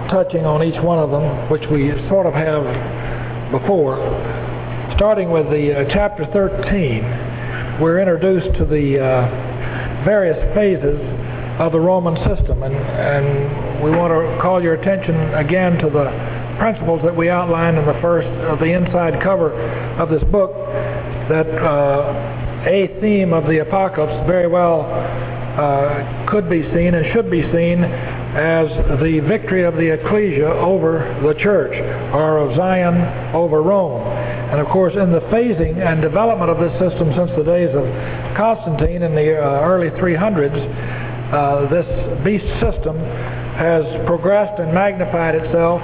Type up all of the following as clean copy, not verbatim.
touching on each one of them, which we sort of have before. Starting with the chapter 13, we're introduced to the various phases of the Roman system, and we want to call your attention again to the principles that we outlined in the first of the inside cover of this book, that a theme of the apocalypse very well could be seen and should be seen as the victory of the ecclesia over the church, or of Zion over Rome. And of course, in the phasing and development of this system since the days of Constantine in the early 300s, this beast system has progressed and magnified itself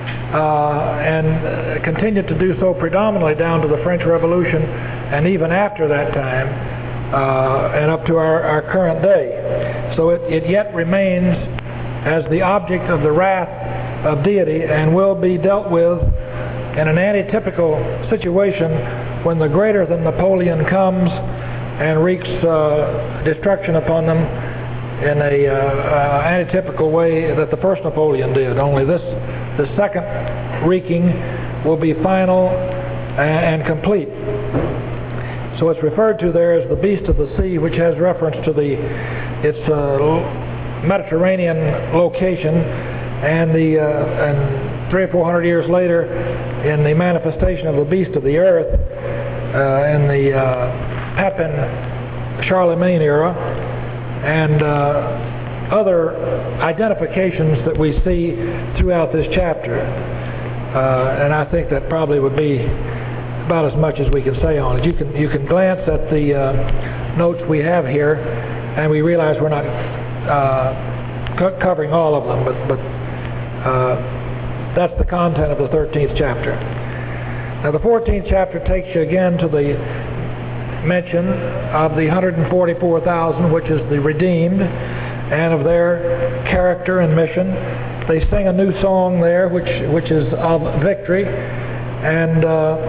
and continued to do so predominantly down to the French Revolution and even after that time and up to our current day. So it yet remains as the object of the wrath of deity and will be dealt with in an antitypical situation when the greater than Napoleon comes and wreaks destruction upon them in a antitypical way that the first Napoleon did. Only the second wreaking will be final and complete. So it's referred to there as the beast of the sea, which has reference to its Mediterranean location, and 300 or 400 years later, in the manifestation of the beast of the earth in the Pepin Charlemagne era, and other identifications that we see throughout this chapter. And I think that probably would be about as much as we can say on it. You can glance at the notes we have here, and we realize we're not covering all of them, but that's the content of the 13th chapter. Now the 14th chapter takes you again to the mention of the 144,000, which is the redeemed, and of their character and mission. They sing a new song there, which is of victory, and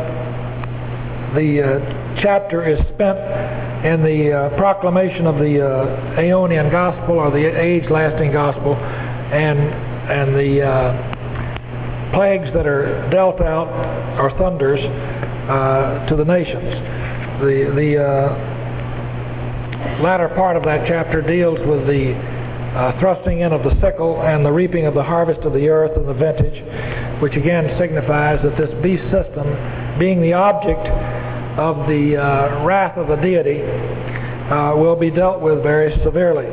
the chapter is spent in the proclamation of the Aeonian gospel, or the age-lasting gospel, and the plagues that are dealt out, or thunders, to the nations. The latter part of that chapter deals with the thrusting in of the sickle and the reaping of the harvest of the earth and the vintage, which again signifies that this beast system, being the object of the wrath of the deity, will be dealt with very severely.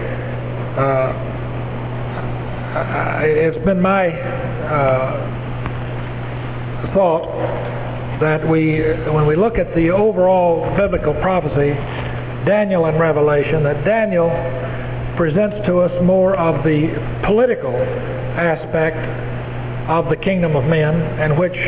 It's been my thought that when we look at the overall biblical prophecy, Daniel and Revelation, that Daniel presents to us more of the political aspect of the kingdom of men, in which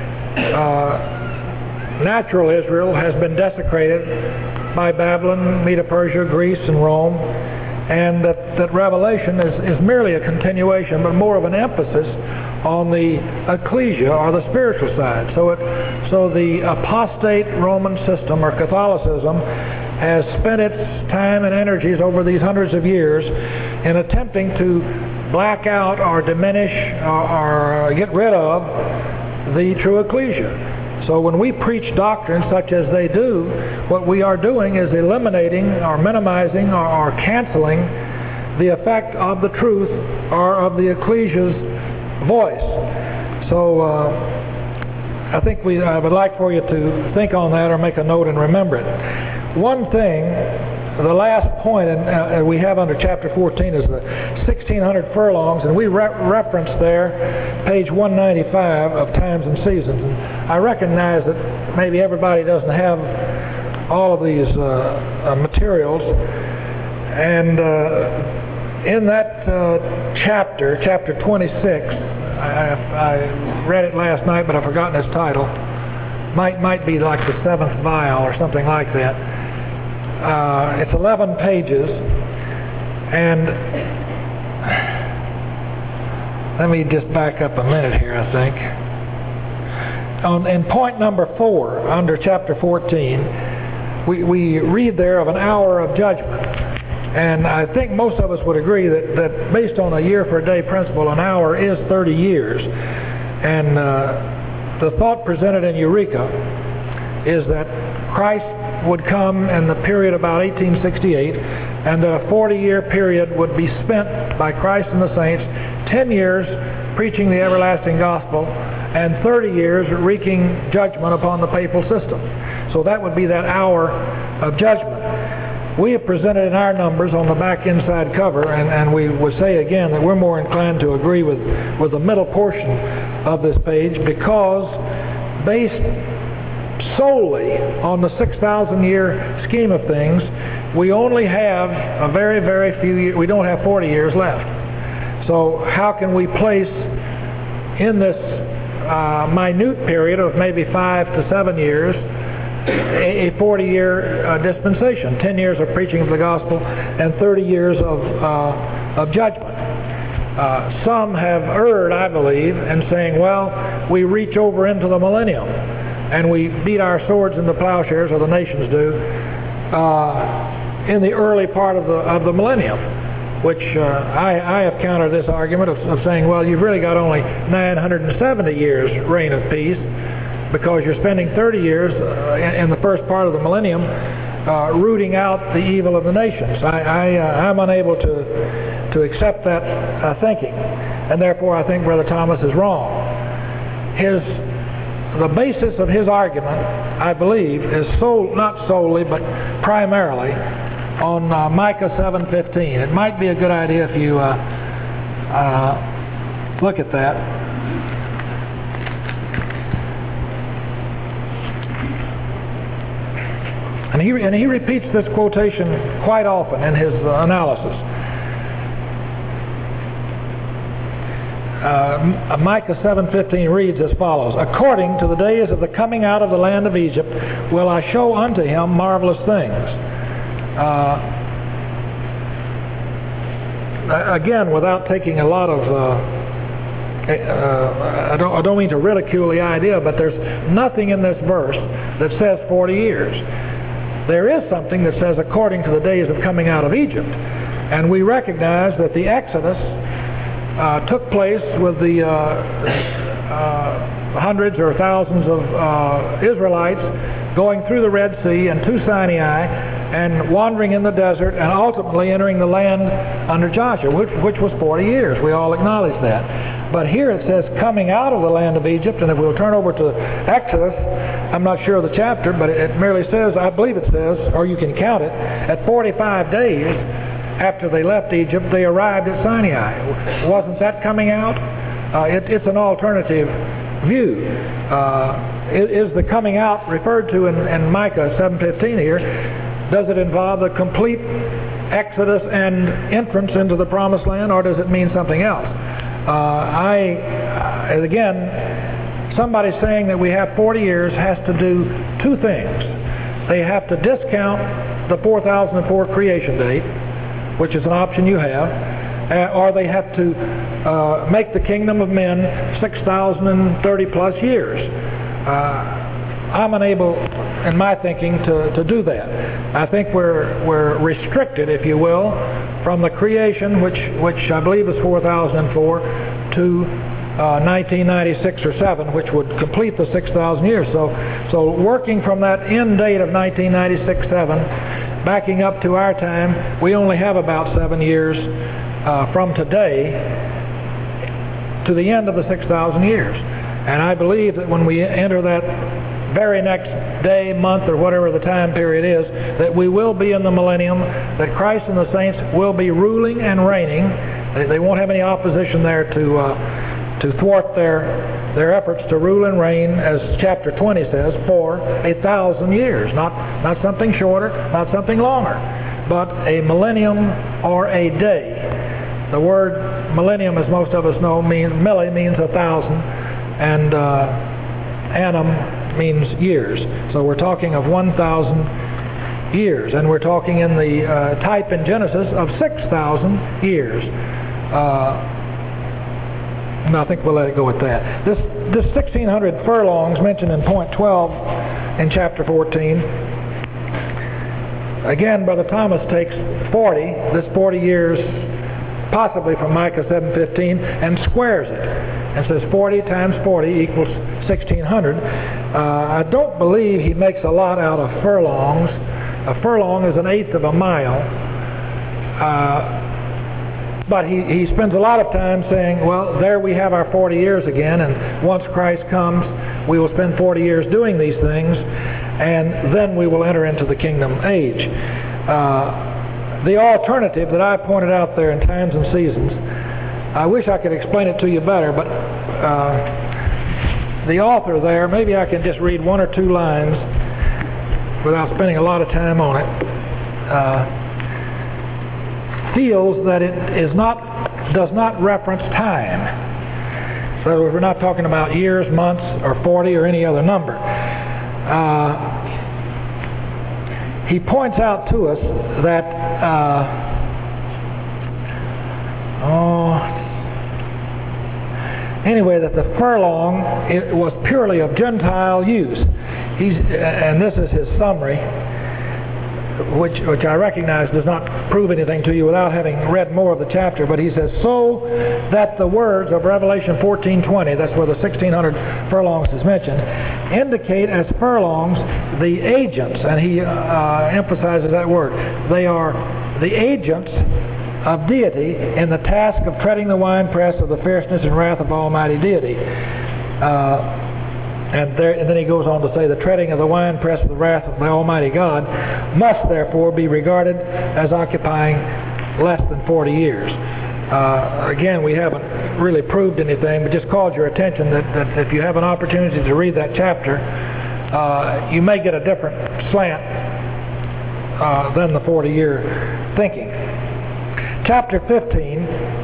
natural Israel has been desecrated by Babylon, Medo-Persia, Greece, and Rome, and that Revelation is merely a continuation, but more of an emphasis on the ecclesia, or the spiritual side. So the apostate Roman system, or Catholicism, has spent its time and energies over these hundreds of years in attempting to black out or diminish or get rid of the true ecclesia. So when we preach doctrines such as they do, what we are doing is eliminating or minimizing or canceling the effect of the truth or of the ecclesia's voice. So I think I would like for you to think on that, or make a note and remember it. One thing, the last point we have under chapter 14 is the 1,600 furlongs, and we reference there page 195 of Times and Seasons. And I recognize that maybe everybody doesn't have all of these materials, and in that chapter 26, I read it last night, but I've forgotten its title. Might be like the 7th vial or something like that. It's 11 pages, and let me just back up a minute here, I think. In point number 4, under chapter 14, we read there of an hour of judgment. And I think most of us would agree that based on a year for a day principle, an hour is 30 years. And the thought presented in Eureka is that Christ would come in the period about 1868, and that a 40-year period would be spent by Christ and the saints, 10 years preaching the everlasting gospel, and 30 years wreaking judgment upon the papal system. So that would be that hour of judgment. We have presented in our numbers on the back inside cover, and we would say again that we're more inclined to agree with the middle portion of this page, because based solely on the 6,000-year scheme of things, we only have a very, very few years. We don't have 40 years left. So how can we place in this minute period of maybe 5 to 7 years a 40-year dispensation, 10 years of preaching of the gospel and 30 years of judgment? Some have erred, I believe, in saying, well, we reach over into the millennium and we beat our swords into plowshares, or the nations do, in the early part of the millennium, which I have countered this argument of saying, well, you've really got only 970 years reign of peace, because you're spending 30 years in the first part of the millennium rooting out the evil of the nations. I'm unable to accept that thinking, and therefore I think Brother Thomas is wrong. The basis of his argument, I believe, is not solely but primarily on Micah 7:15. It might be a good idea if you look at that. And he repeats this quotation quite often in his analysis. Micah 7:15 reads as follows: "According to the days of the coming out of the land of Egypt will I show unto him marvelous things." Again, without taking a lot of I don't mean to ridicule the idea, but there's nothing in this verse that says 40 years. There is something that says according to the days of coming out of Egypt. And we recognize that the Exodus took place with the hundreds or thousands of Israelites going through the Red Sea and to Sinai and wandering in the desert and ultimately entering the land under Joshua, which was 40 years. We all acknowledge that. But here it says coming out of the land of Egypt, and if we'll turn over to Exodus, I'm not sure of the chapter, but it merely says, I believe it says, or you can count it, at 45 days after they left Egypt, they arrived at Sinai. Wasn't that coming out? It's an alternative view. Is the coming out referred to in Micah 7:15 here? Does it involve the complete exodus and entrance into the promised land, or does it mean something else? Again, somebody saying that we have 40 years has to do two things. They have to discount the 4004 creation date, which is an option you have, or they have to make the kingdom of men 6,030 plus years. I'm unable, in my thinking, to do that. I think we're restricted, if you will, from the creation, which I believe is 4004, to 1996 or 7, which would complete the 6,000 years. So working from that end date of 1996-7, backing up to our time, we only have about 7 years from today to the end of the 6,000 years. And I believe that when we enter that very next day, month, or whatever the time period is, that we will be in the millennium, that Christ and the saints will be ruling and reigning. They won't have any opposition there to thwart their efforts to rule and reign, as chapter 20 says, for 1,000 years. Not something shorter, not something longer, but a millennium or a day. The word millennium, as most of us know, means 1,000, and annum means years. So we're talking of 1,000 years, and we're talking in the type in Genesis of 6,000 years. No, I think we'll let it go at that. This 1,600 furlongs mentioned in point 12 in chapter 14 Again, Brother Thomas takes 40, this 40 years, possibly from Micah 7:15, and squares it and says 40 times 40 equals 1,600. I don't believe he makes a lot out of furlongs. A furlong is 1/8 of a mile. But he spends a lot of time saying, well, there we have our 40 years again, and once Christ comes, we will spend 40 years doing these things, and then we will enter into the kingdom age. The alternative that I pointed out there in Times and Seasons, I wish I could explain it to you better, but the author there, maybe I can just read one or two lines without spending a lot of time on it, feels that it does not reference time. So we're not talking about years, months, or 40 or any other number. He points out to us that that the furlong, it was purely of Gentile use. And this is his summary, which I recognize does not prove anything to you without having read more of the chapter. But he says, so that the words of Revelation 14:20, that's where the 1,600 furlongs is mentioned, indicate as furlongs the agents, and he emphasizes that word. They are the agents of deity in the task of treading the winepress of the fierceness and wrath of Almighty Deity. And then he goes on to say, the treading of the winepress of the wrath of the Almighty God must therefore be regarded as occupying less than 40 years. Again, we haven't really proved anything, but just called your attention that if you have an opportunity to read that chapter, you may get a different slant than the 40-year thinking. Chapter 15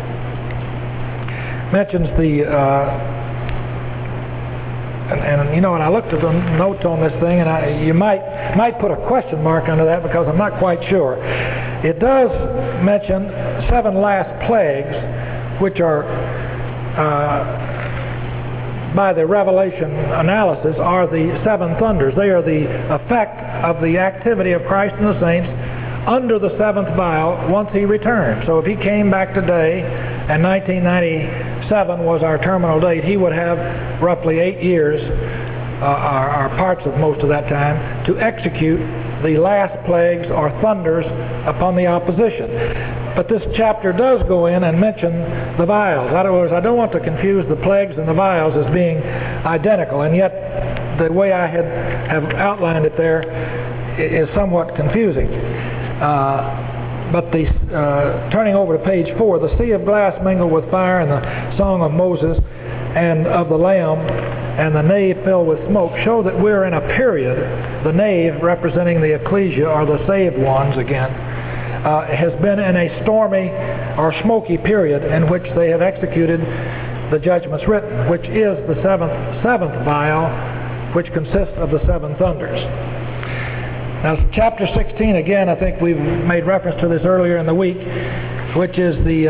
mentions the... And you know, when I looked at the notes on this thing, and you might put a question mark under that because I'm not quite sure. It does mention 7 last plagues, which are, by the Revelation analysis, are the 7 thunders. They are the effect of the activity of Christ and the saints under the 7th vial once he returned. So if he came back today, and 1997 was our terminal date, he would have roughly 8 years, or parts of most of that time, to execute the last plagues or thunders upon the opposition. But this chapter does go in and mention the vials. In other words, I don't want to confuse the plagues and the vials as being identical, and yet the way I have outlined it there is somewhat confusing. But turning over to page 4, the sea of glass mingled with fire, and the song of Moses and of the Lamb, and the nave filled with smoke, show that we're in a period, the nave representing the ecclesia, or the saved ones again, has been in a stormy or smoky period in which they have executed the judgments written, which is the seventh vial, which consists of the 7 thunders. Now, chapter 16, again, I think we've made reference to this earlier in the week, which is the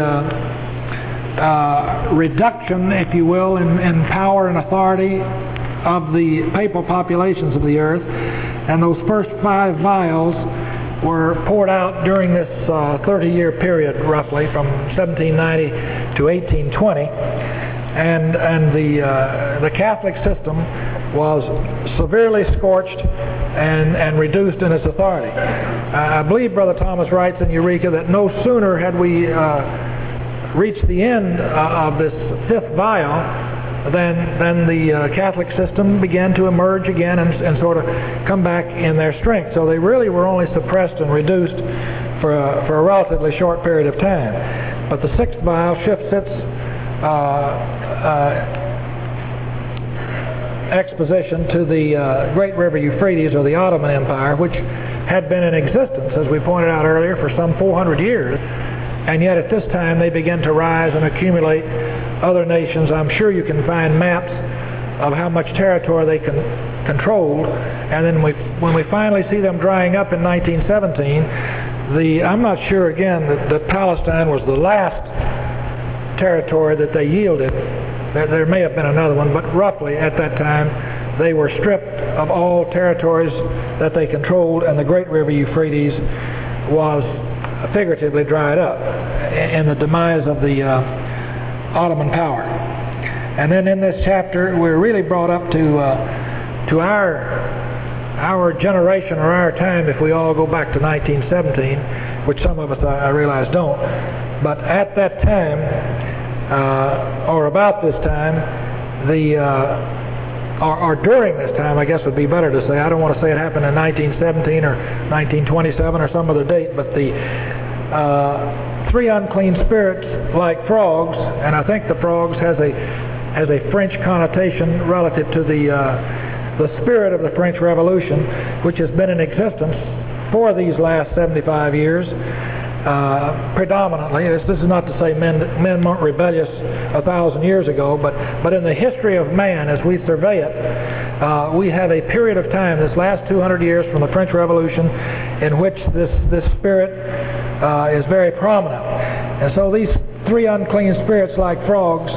reduction, if you will, in power and authority of the papal populations of the earth. And those first 5 vials were poured out during this 30-year period, roughly, from 1790 to 1820. And the Catholic system was severely scorched and reduced in its authority. I believe Brother Thomas writes in Eureka that no sooner had we reached the end of this 5th vial than the Catholic system began to emerge again and sort of come back in their strength. So they really were only suppressed and reduced for a relatively short period of time. But the 6th vial shifts its exposition to the great river Euphrates, or the Ottoman Empire, which had been in existence, as we pointed out earlier, for some 400 years. And yet at this time they begin to rise and accumulate other nations. I'm sure you can find maps of how much territory they controlled. And then when we finally see them drying up in 1917, I'm not sure again that Palestine was the last territory that they yielded. There may have been another one, but roughly at that time they were stripped of all territories that they controlled, and the great river Euphrates was figuratively dried up in the demise of the Ottoman power. And then in this chapter, we're really brought up to our generation or our time, if we all go back to 1917, which some of us I realize don't. But at that time, or about this time, or during this time, I guess would be better to say. I don't want to say it happened in 1917 or 1927 or some other date, but the three unclean spirits like frogs, and I think the frogs has a French connotation relative to the spirit of the French Revolution, which has been in existence for these last 75 years. Predominantly, this is not to say men weren't rebellious 1,000 years ago, but in the history of man, as we survey it, we have a period of time, this last 200 years from the French Revolution, in which this spirit is very prominent. And so these three unclean spirits like frogs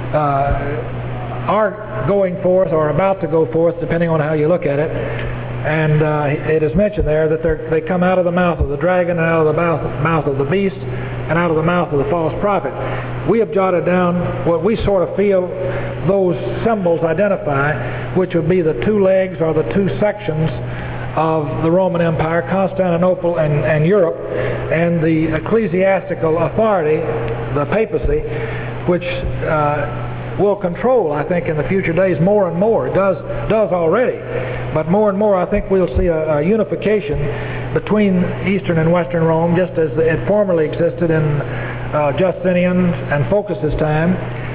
are going forth or about to go forth, depending on how you look at it. And it is mentioned there that they come out of the mouth of the dragon, and out of the mouth of the beast, and out of the mouth of the false prophet. We have jotted down what we sort of feel those symbols identify, which would be the two legs or the two sections of the Roman Empire, Constantinople and Europe, and the ecclesiastical authority, the papacy, which will control, I think, in the future days more and more. It does already. But more and more, I think we'll see a unification between Eastern and Western Rome, just as it formerly existed in Justinian and Phocas' time,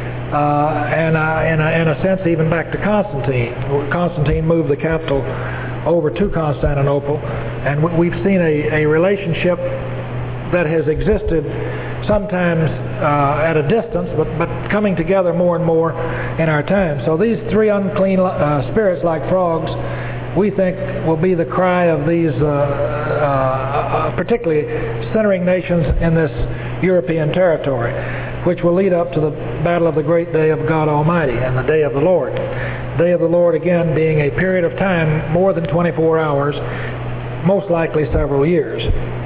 and in a sense even back to Constantine. Constantine moved the capital over to Constantinople, and we've seen a relationship that has existed sometimes at a distance, but coming together more and more in our time. So these three unclean spirits like frogs, we think will be the cry of these particularly centering nations in this European territory, which will lead up to the battle of the great day of God Almighty and the day of the Lord. Day of the Lord, again, being a period of time more than 24 hours, most likely several years.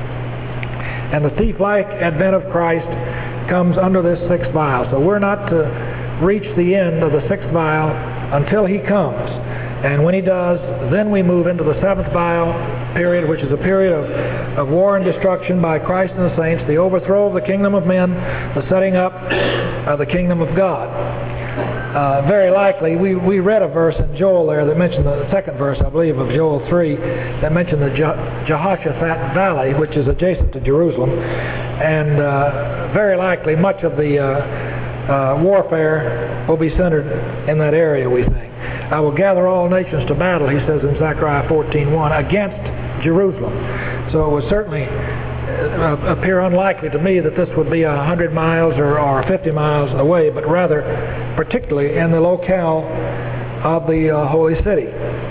And the thief-like advent of Christ comes under this sixth vial. So we're not to reach the end of the sixth vial until He comes. And when He does, then we move into the seventh vial period, which is a period of war and destruction by Christ and the saints, the overthrow of the kingdom of men, the setting up of the kingdom of God. Very likely, we read a verse in Joel there that mentioned the second verse, I believe, of Joel 3, that mentioned the Jehoshaphat Valley, which is adjacent to Jerusalem. And very likely, much of the warfare will be centered in that area, we think. I will gather all nations to battle, he says in Zechariah 14:1, against Jerusalem. So it would certainly appear unlikely to me that this would be 100 miles or 50 miles away, but rather particularly in the locale of the holy city.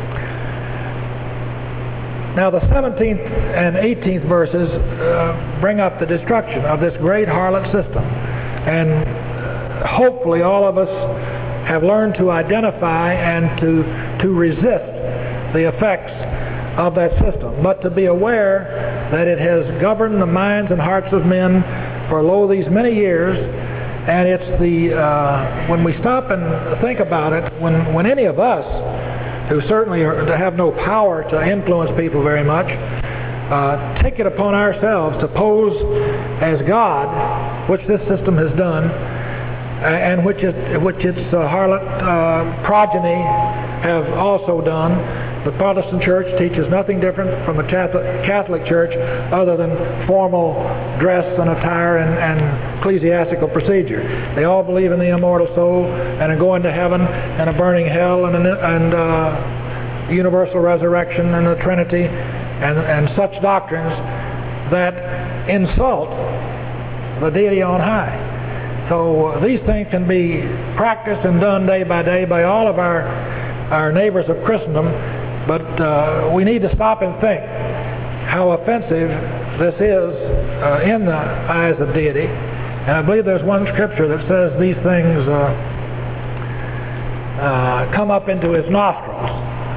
Now the 17th and 18th verses bring up the destruction of this great harlot system. And hopefully all of us have learned to identify and to resist the effects of that system, but to be aware that it has governed the minds and hearts of men for these many years. And it's when we stop and think about it, when any of us, who certainly have no power to influence people very much, take it upon ourselves to pose as God, which this system has done, and which its harlot progeny have also done. The Protestant Church teaches nothing different from the Catholic Church other than formal dress and attire and ecclesiastical procedure. They all believe in the immortal soul and a going to heaven and a burning hell and universal resurrection and the Trinity and such doctrines that insult the deity on high. So these things can be practiced and done day by day by all of our neighbors of Christendom, but we need to stop and think how offensive this is in the eyes of deity. And I believe there's one scripture that says these things come up into His nostrils.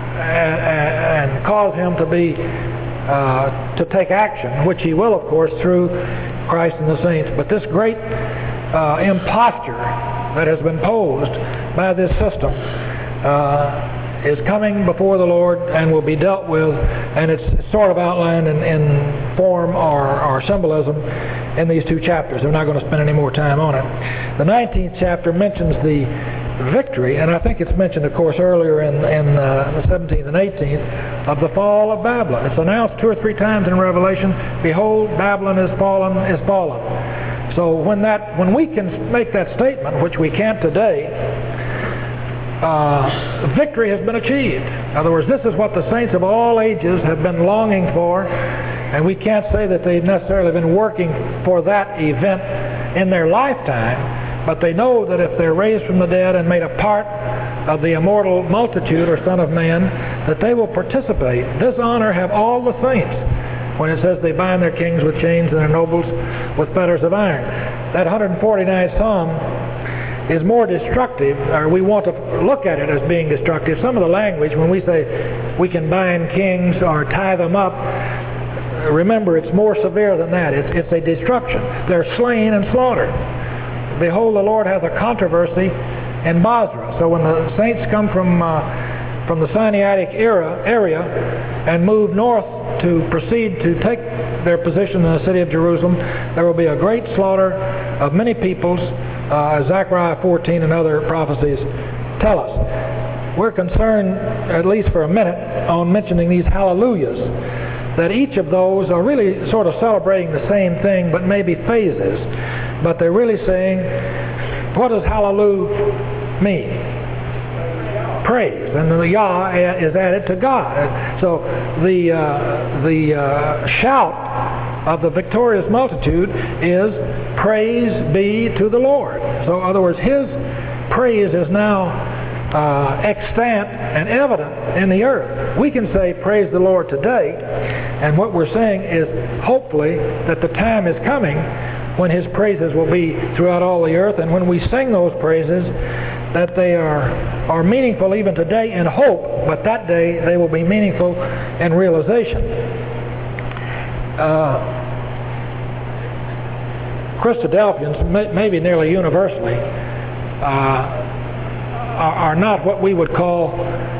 and cause him to be to take action, which he will, of course, through Christ and the saints. But this great imposture that has been posed by this system is coming before the Lord and will be dealt with, and it's sort of outlined in form or symbolism in these two chapters. I'm not going to spend any more time on it. The 19th chapter mentions the victory, and I think it's mentioned, of course, earlier in the 17th and 18th, of the fall of Babylon. It's announced 2 or 3 times in Revelation, behold, Babylon is fallen, is fallen. So when we can make that statement, which we can't today, victory has been achieved. In other words, this is what the saints of all ages have been longing for, and we can't say that they've necessarily been working for that event in their lifetime, but they know that if they're raised from the dead and made a part of the immortal multitude or Son of Man, that they will participate. This honor have all the saints, when it says they bind their kings with chains and their nobles with fetters of iron. That 149th Psalm is more destructive, or we want to look at it as being destructive. Some of the language, when we say we can bind kings or tie them up, remember it's more severe than that. It's a destruction. They're slain and slaughtered. Behold, the Lord hath a controversy in Bozrah. So when the saints come from the Sinaitic area and move north to proceed to take their position in the city of Jerusalem, there will be a great slaughter of many peoples, as Zechariah 14 and other prophecies tell us. We're concerned, at least for a minute, on mentioning these hallelujahs, that each of those are really sort of celebrating the same thing, but maybe phases. But they're really saying, what does hallelujah mean? Praise, and the Yah is added to God. So the shout of the victorious multitude is praise be to the Lord. So in other words, his praise is now extant and evident in the earth. We can say praise the Lord today, and what we're saying is hopefully that the time is coming when his praises will be throughout all the earth, and when we sing those praises, that they are meaningful even today in hope, but that day they will be meaningful in realization. Christadelphians, maybe nearly universally, are not what we would call,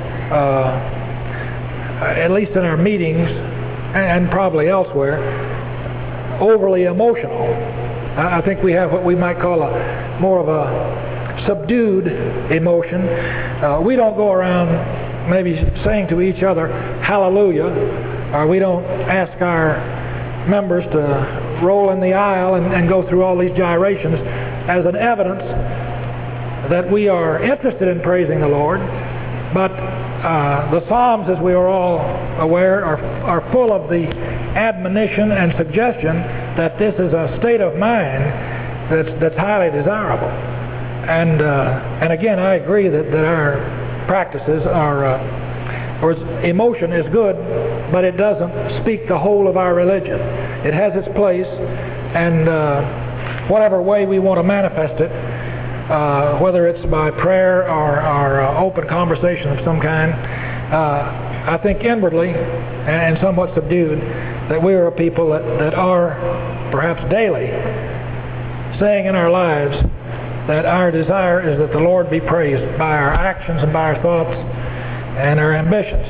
at least in our meetings and probably elsewhere, overly emotional. I think we have what we might call more of a subdued emotion. We don't go around maybe saying to each other, hallelujah, or we don't ask our members to roll in the aisle and go through all these gyrations as an evidence that we are interested in praising the Lord. But the Psalms, as we are all aware, are full of the admonition and suggestion that this is a state of mind that's highly desirable. And again, I agree that our practices or emotion is good, but it doesn't speak the whole of our religion. It has its place, and whatever way we want to manifest it, whether it's by prayer or open conversation of some kind, I think inwardly and somewhat subdued that we are a people that are perhaps daily saying in our lives that our desire is that the Lord be praised by our actions and by our thoughts and our ambitions.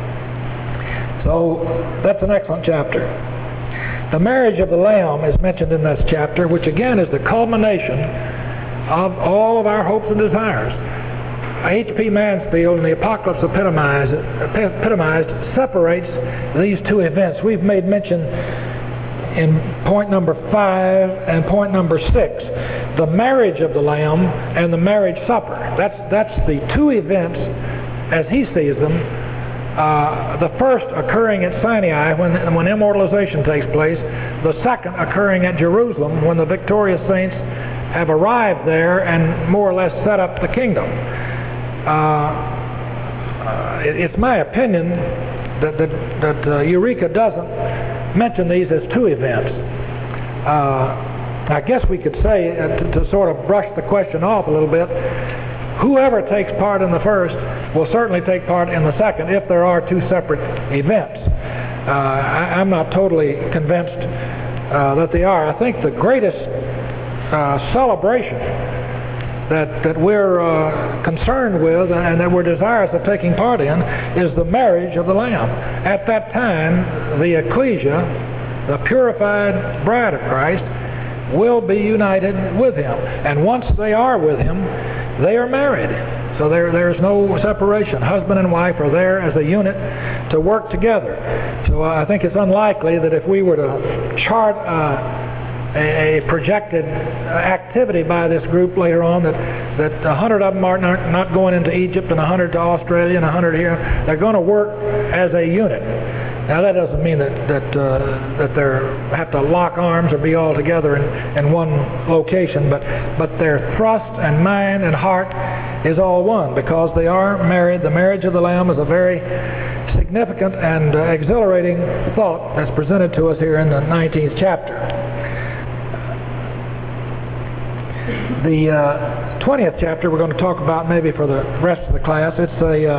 So that's an excellent chapter. The marriage of the Lamb is mentioned in this chapter, which again is the culmination of all of our hopes and desires. H.P. Mansfield in the Apocalypse Epitomized separates these two events. We've made mention in point number 5 and point number 6, the marriage of the Lamb and the marriage supper. That's the two events as he sees them. The first occurring at Sinai when immortalization takes place, the second occurring at Jerusalem when the victorious saints have arrived there and more or less set up the kingdom. It's my opinion that Eureka doesn't mention these as two events. I guess we could say, to sort of brush the question off a little bit, whoever takes part in the first will certainly take part in the second if there are two separate events. I'm not totally convinced that they are. I think the greatest celebration that we're concerned with and that we're desirous of taking part in is the marriage of the Lamb. At that time, the ecclesia, the purified bride of Christ, will be united with Him. And once they are with Him, they are married. So there's no separation. Husband and wife are there as a unit to work together. So I think it's unlikely that if we were to chart a projected activity by this group later on, that 100 of them are not going into Egypt and 100 to Australia and 100 here. They're going to work as a unit. Now that doesn't mean that they have to lock arms or be all together in one location, but their thrust and mind and heart is all one because they are married. The marriage of the Lamb is a very significant and exhilarating thought that's presented to us here in the 19th chapter. The 20th chapter we're going to talk about maybe for the rest of the class. It's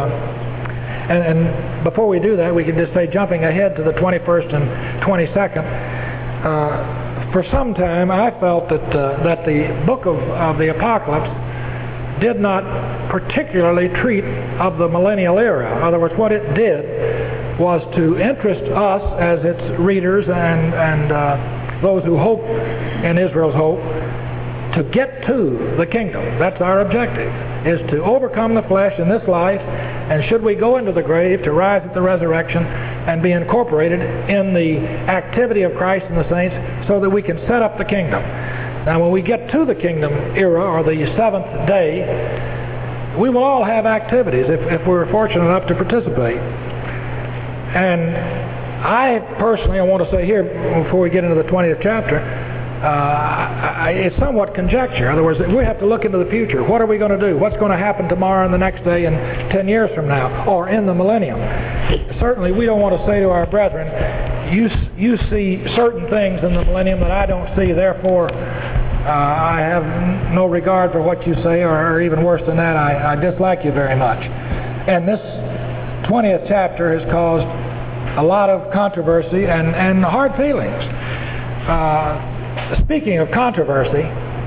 and before we do that, we can just say, jumping ahead to the 21st and 22nd, for some time I felt that the book of the Apocalypse did not particularly treat of the millennial era. In other words, what it did was to interest us as its readers and those who hope in Israel's hope to get to the kingdom. That's our objective, is to overcome the flesh in this life, and should we go into the grave, to rise at the resurrection and be incorporated in the activity of Christ and the saints so that we can set up the kingdom. Now when we get to the kingdom era, or the seventh day, we will all have activities if we're fortunate enough to participate. And I personally, I want to say here, before we get into the 20th chapter, it's somewhat conjecture. In other words, we have to look into the future. What are we going to do? What's going to happen tomorrow and the next day and 10 years from now, or in the millennium? Certainly we don't want to say to our brethren, you see certain things in the millennium that I don't see, therefore I have no regard for what you say, or even worse than that, I dislike you very much. And this 20th chapter has caused a lot of controversy and hard feelings. Speaking of controversy,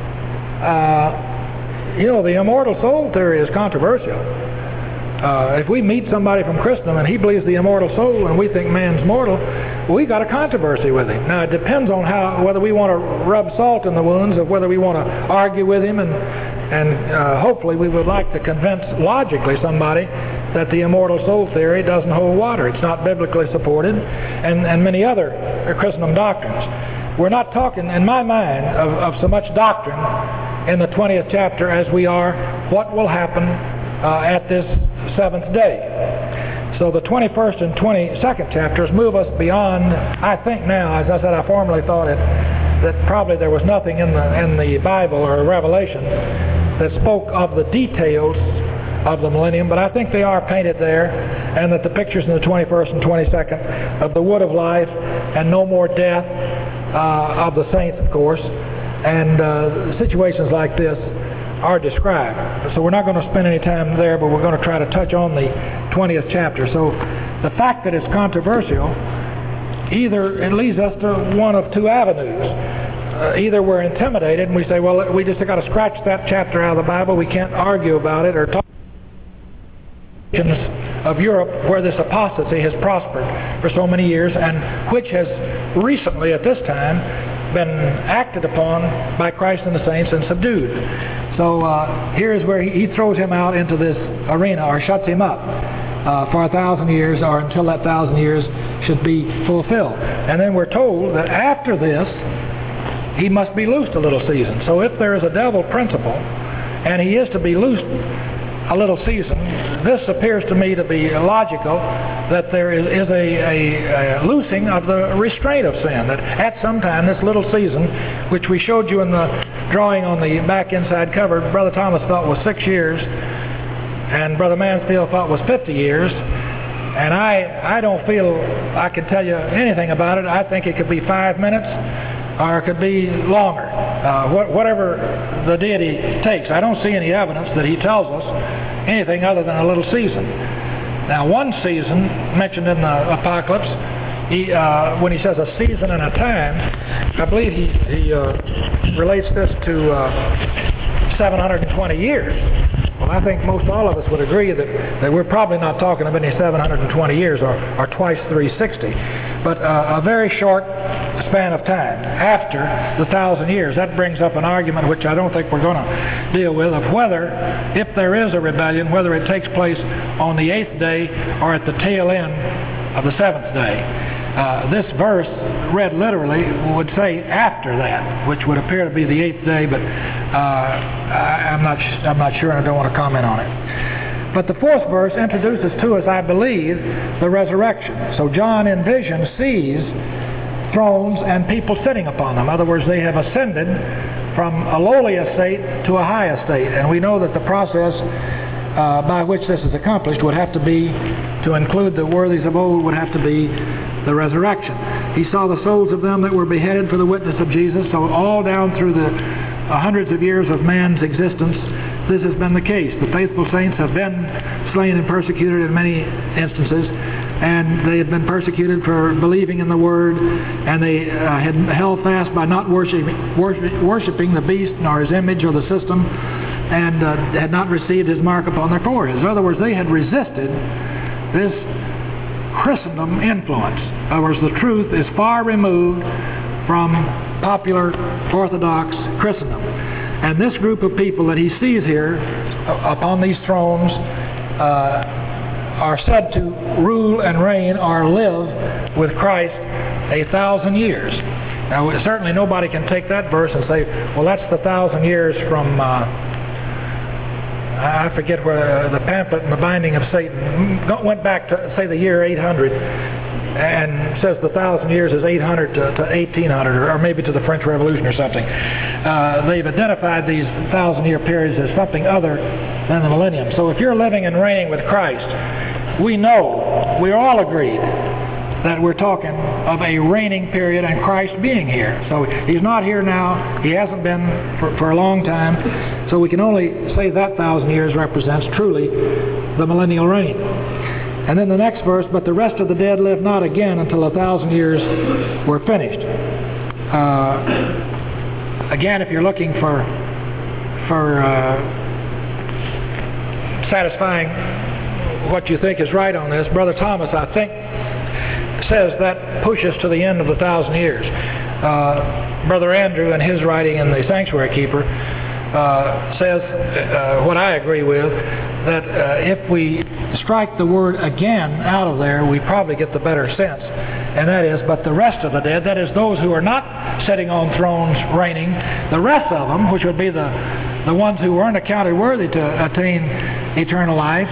the immortal soul theory is controversial. If we meet somebody from Christendom and he believes the immortal soul and we think man's mortal, we've got a controversy with him. Now it depends on whether we want to rub salt in the wounds, or whether we want to argue with him, and hopefully we would like to convince logically somebody that the immortal soul theory doesn't hold water. It's not biblically supported, and many other Christendom doctrines. We're not talking, in my mind, of so much doctrine in the 20th chapter as we are what will happen at this seventh day. So the 21st and 22nd chapters move us beyond, I think now, as I said, I formerly thought that probably there was nothing in the Bible or Revelation that spoke of the details of the millennium, but I think they are painted there, and that the pictures in the 21st and 22nd of the wood of life and no more death, of the saints, of course, and situations like this are described. So we're not going to spend any time there, but we're going to try to touch on the 20th chapter. So the fact that it's controversial, either it leads us to one of two avenues. Either we're intimidated and we say, well, we just got to scratch that chapter out of the Bible, we can't argue about it, or talk of Europe where this apostasy has prospered for so many years, and which has recently at this time been acted upon by Christ and the saints and subdued. So here's where he throws him out into this arena, or shuts him up for 1,000 years, or until that 1,000 years should be fulfilled. And then we're told that after this he must be loosed a little season. So if there is a devil principle and he is to be loosed a little season, this appears to me to be logical, that there is a loosing of the restraint of sin, that at some time, this little season, which we showed you in the drawing on the back inside cover, Brother Thomas thought was 6 years, and Brother Mansfield thought was 50 years, and I don't feel I can tell you anything about it. I think it could be 5 minutes, or it could be longer. Whatever the deity takes. I don't see any evidence that he tells us anything other than a little season. Now, one season mentioned in the Apocalypse, when he says a season and a time, I believe he relates this to 720 years. Well, I think most all of us would agree that we're probably not talking of any 720 years or twice 360, but a very short span of time after the 1,000 years. That brings up an argument which I don't think we're going to deal with, of whether, if there is a rebellion, whether it takes place on the 8th day or at the tail end of the 7th day. This verse, read literally, would say after that, which would appear to be the 8th day, but I'm not sure, and I don't want to comment on it. But the 4th verse introduces to us, I believe, the resurrection. So John in vision sees thrones and people sitting upon them. In other words, they have ascended from a lowly estate to a high estate. And we know that the process by which this is accomplished would have to be, to include the worthies of old, would have to be the resurrection. He saw the souls of them that were beheaded for the witness of Jesus. So all down through the hundreds of years of man's existence, this has been the case. The faithful saints have been slain and persecuted in many instances, and they had been persecuted for believing in the Word, and they had held fast by not worshiping the beast nor his image or the system, and had not received his mark upon their foreheads. In other words, they had resisted this Christendom influence. In other words, the truth is far removed from popular Orthodox Christendom. And this group of people that he sees here upon these thrones are said to rule and reign or live with Christ 1,000 years. Now, certainly nobody can take that verse and say, well, that's the 1,000 years from I forget where the pamphlet and the binding of Satan went back to, say, the year 800, and says the 1,000 years is 800 to 1800, or maybe to the French Revolution or something. They've identified these 1,000-year periods as something other than the millennium. So if you're living and reigning with Christ, we know, we're all agreed, that we're talking of a reigning period and Christ being here. So he's not here now. He hasn't been for a long time. So we can only say that 1,000 years represents truly the millennial reign. And then the next verse, but the rest of the dead live not again until 1,000 years were finished. Again, if you're looking for satisfying what you think is right on this, Brother Thomas, I think, says that pushes to the end of the 1,000 years. Brother Andrew, in his writing in the Sanctuary Keeper, says what I agree with, that if we strike the word again out of there, we probably get the better sense. And that is, but the rest of the dead, that is those who are not sitting on thrones reigning, the rest of them, which would be the ones who weren't accounted worthy to attain eternal life,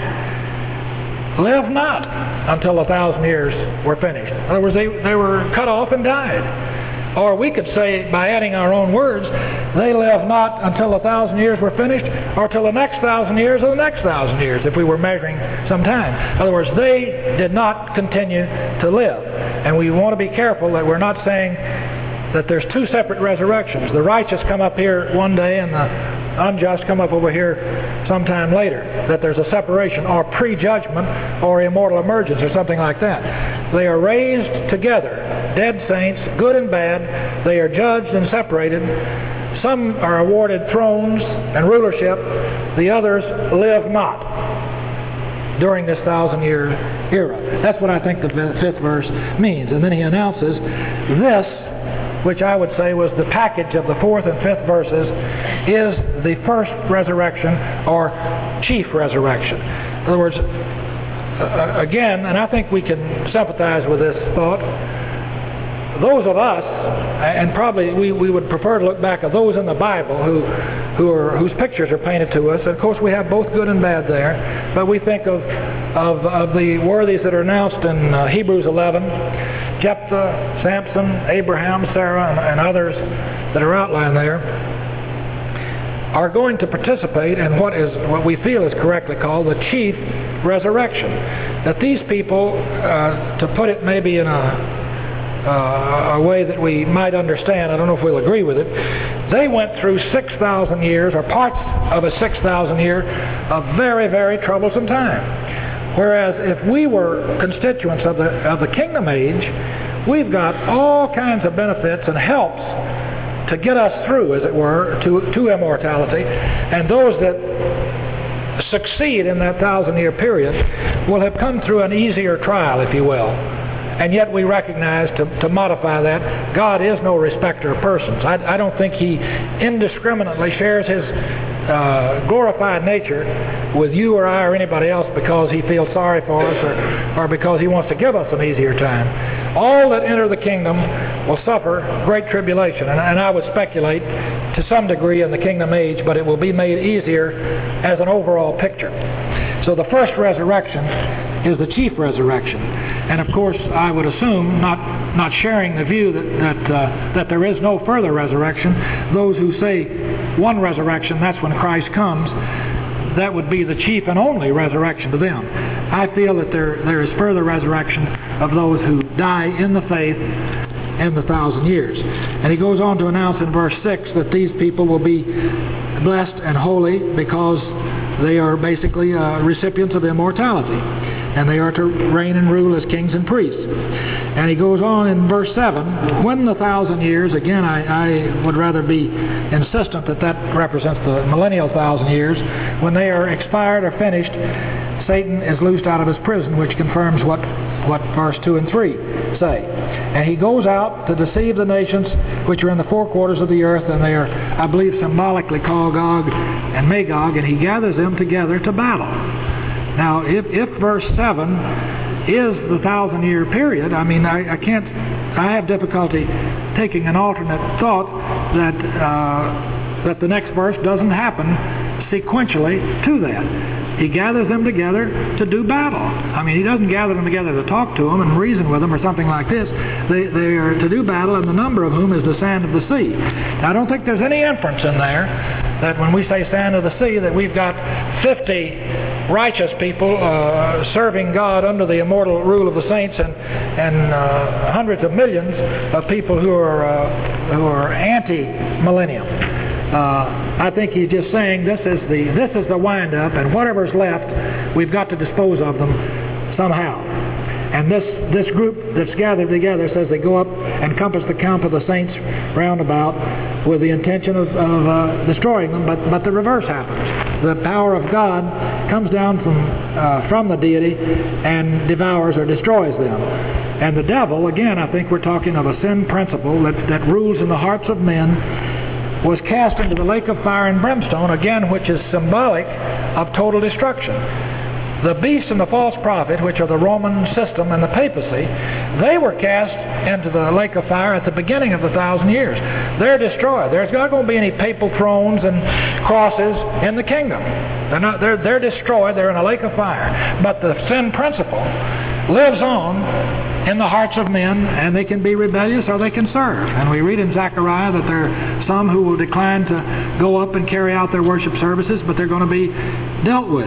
live not until 1,000 years were finished. In other words, they were cut off and died. Or we could say, by adding our own words, they live not until 1,000 years were finished, or till the next 1,000 years or the next 1,000 years, if we were measuring some time. In other words, they did not continue to live. And we want to be careful that we're not saying that there's two separate resurrections. The righteous come up here one day and the unjust come up over here sometime later. That there's a separation, or prejudgment, or immortal emergence, or something like that. They are raised together. Dead saints, good and bad, they are judged and separated. Some are awarded thrones and rulership. The others live not during this 1,000-year era. That's what I think the 5th verse means. And then he announces this, which I would say was the package of the 4th and 5th verses, is the first resurrection, or chief resurrection. In other words, again, and I think we can sympathize with this thought, those of us, and probably we would prefer to look back at those in the Bible whose pictures are painted to us. And of course, we have both good and bad there. But we think of the worthies that are announced in Hebrews 11, Jephthah, Samson, Abraham, Sarah, and others that are outlined there, are going to participate in what we feel is correctly called the chief resurrection. That these people, to put it maybe in a a way that we might understand. I don't know if we'll agree with it. They went through 6,000 years, or parts of a 6,000 year, of very, very troublesome time. Whereas if we were constituents of the kingdom age, we've got all kinds of benefits and helps to get us through, as it were, to immortality. And those that succeed in that 1,000-year period will have come through an easier trial, if you will. And yet we recognize, to modify that, God is no respecter of persons. I don't think He indiscriminately shares His glorified nature with you or I or anybody else because He feels sorry for us or because He wants to give us an easier time. All that enter the kingdom will suffer great tribulation, and I would speculate to some degree in the kingdom age, but it will be made easier as an overall picture. So the first resurrection is the chief resurrection. And of course, I would assume, not sharing the view that there is no further resurrection, those who say one resurrection, that's when Christ comes, that would be the chief and only resurrection to them. I feel that there is further resurrection of those who die in the faith in the 1,000 years. And he goes on to announce in verse 6 that these people will be blessed and holy because they are basically recipients of immortality, and they are to reign and rule as kings and priests. And he goes on in verse 7, when the 1,000 years, again I would rather be insistent that represents the millennial 1,000 years, when they are expired or finished, Satan is loosed out of his prison, which confirms what verse 2 and 3 say. And he goes out to deceive the nations which are in the four quarters of the earth, and they are, I believe, symbolically called Gog and Magog, and he gathers them together to battle. Now, if verse 7 is the 1,000-year period, I mean, I have difficulty taking an alternate thought that the next verse doesn't happen sequentially to that. He gathers them together to do battle. I mean, he doesn't gather them together to talk to them and reason with them or something like this. They are to do battle, and the number of whom is the sand of the sea. Now, I don't think there's any inference in there that when we say sand of the sea that we've got 50 righteous people serving God under the immortal rule of the saints and hundreds of millions of people who are anti-millennium. I think he's just saying this is the wind-up, and whatever's left, we've got to dispose of them somehow. And this group that's gathered together says they go up and compass the camp of the saints round about with the intention of destroying them, but the reverse happens. The power of God comes down from the deity and devours or destroys them. And the devil, again, I think we're talking of a sin principle that rules in the hearts of men, was cast into the lake of fire and brimstone, again, which is symbolic of total destruction. The beast and the false prophet, which are the Roman system and the papacy, they were cast into the lake of fire at the beginning of the 1,000 years. They're destroyed. There's not going to be any papal thrones and crosses in the kingdom. They're destroyed. They're in a lake of fire. But the sin principle lives on in the hearts of men, and they can be rebellious or they can serve. And we read in Zechariah that there are some who will decline to go up and carry out their worship services, but they're going to be dealt with.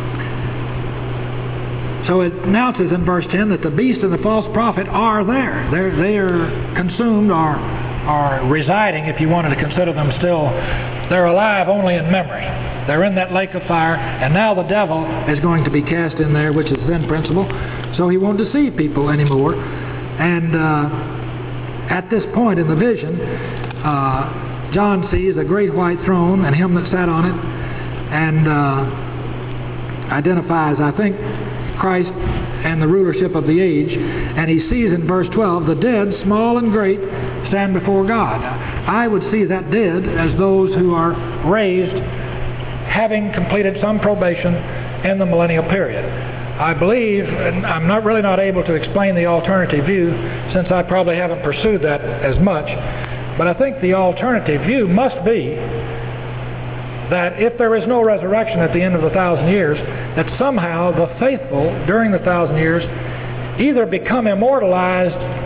So it announces in verse 10 that the beast and the false prophet are there. They are consumed or residing, if you wanted to consider them still. They're alive only in memory. They're in that lake of fire, and now the devil is going to be cast in there, which is sin principle, so he won't deceive people anymore. And at this point in the vision, John sees a great white throne and him that sat on it, and identifies, I think, Christ and the rulership of the age. And he sees in verse 12, the dead, small and great, stand before God. I would see that dead as those who are raised having completed some probation in the millennial period. I believe, and I'm really not able to explain the alternative view since I probably haven't pursued that as much, but I think the alternative view must be that if there is no resurrection at the end of the 1,000 years, that somehow the faithful during the 1,000 years either become immortalized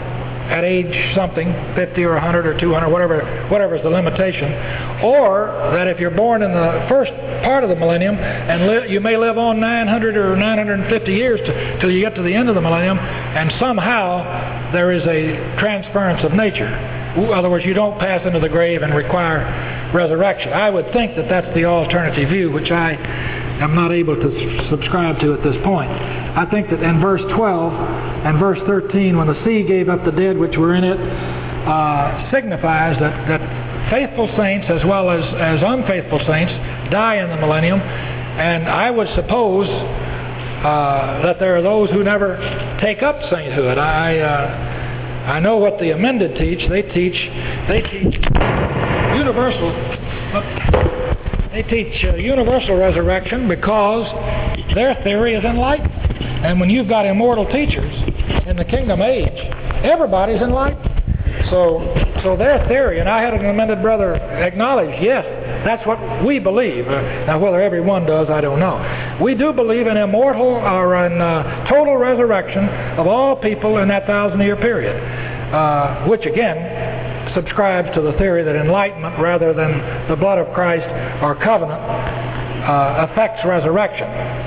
at age something, 50 or 100 or 200, whatever is the limitation, or that if you're born in the first part of the millennium and you may live on 900 or 950 years till you get to the end of the millennium, and somehow there is a transference of nature. In other words, you don't pass into the grave and require resurrection. I would think that that's the alternative view, which I am not able to subscribe to at this point. I think that in verse 12 and verse 13, when the sea gave up the dead which were in it, signifies that faithful saints as well as unfaithful saints die in the millennium, and I would suppose that there are those who never take up sainthood. I know what the amended teach. They teach universal. They teach universal resurrection because their theory is enlightened. And when you've got immortal teachers in the kingdom age, everybody's enlightened. So their theory, and I had an amended brother acknowledge, yes, that's what we believe. Now whether everyone does, I don't know. We do believe in immortal or in total resurrection of all people in that 1,000-year period, which again subscribes to the theory that enlightenment rather than the blood of Christ or covenant affects resurrection.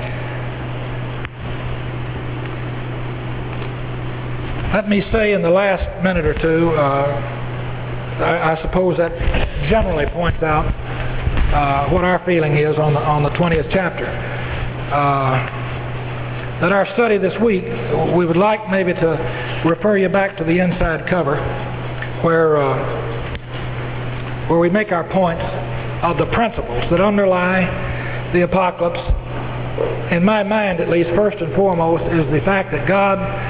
Let me say in the last minute or two, I suppose that generally points out what our feeling is on the 20th chapter. That our study this week, we would like maybe to refer you back to the inside cover, where we make our points of the principles that underlie the apocalypse. In my mind, at least, first and foremost, is the fact that God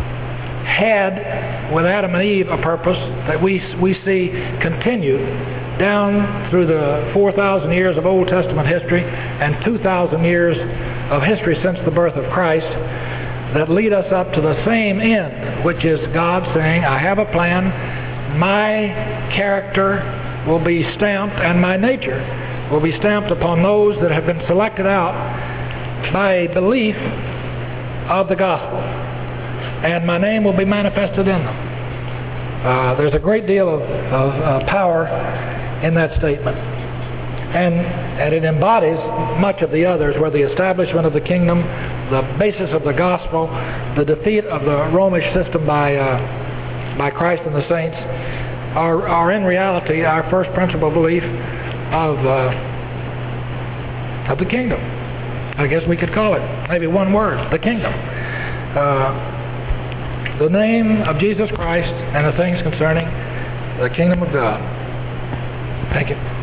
had with Adam and Eve a purpose that we see continued down through the 4,000 years of Old Testament history and 2,000 years of history since the birth of Christ, that lead us up to the same end, which is God saying, I have a plan, my character will be stamped and my nature will be stamped upon those that have been selected out by a belief of the gospel, and my name will be manifested in them. There's a great deal of power in that statement, and it embodies much of the others, where the establishment of the kingdom, the basis of the gospel, the defeat of the Romish system by Christ and the saints are in reality our first principal belief of the kingdom. I guess we could call it maybe one word, the kingdom. The name of Jesus Christ and the things concerning the kingdom of God. Thank you.